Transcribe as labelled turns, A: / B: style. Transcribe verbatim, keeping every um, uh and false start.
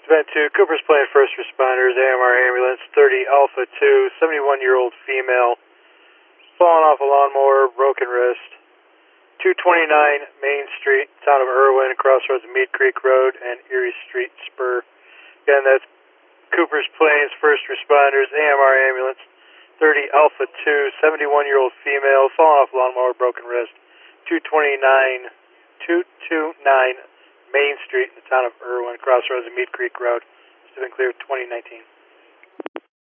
A: Event two, Cooper's Plain First Responders, A M R Ambulance, thirty Alpha two, seventy-one-year-old female, fallen off a lawnmower, broken wrist. two twenty-nine Main Street, town of Irwin, crossroads of Mead Creek Road and Erie Street Spur. Again, that's Cooper's Plains First Responders, A M R Ambulance, thirty Alpha two, seventy-one-year-old female, fallen off a lawnmower, broken wrist. two twenty-nine Main Street in the town of Irwin, crossroads of Mead Creek Road. It's been cleared twenty nineteen.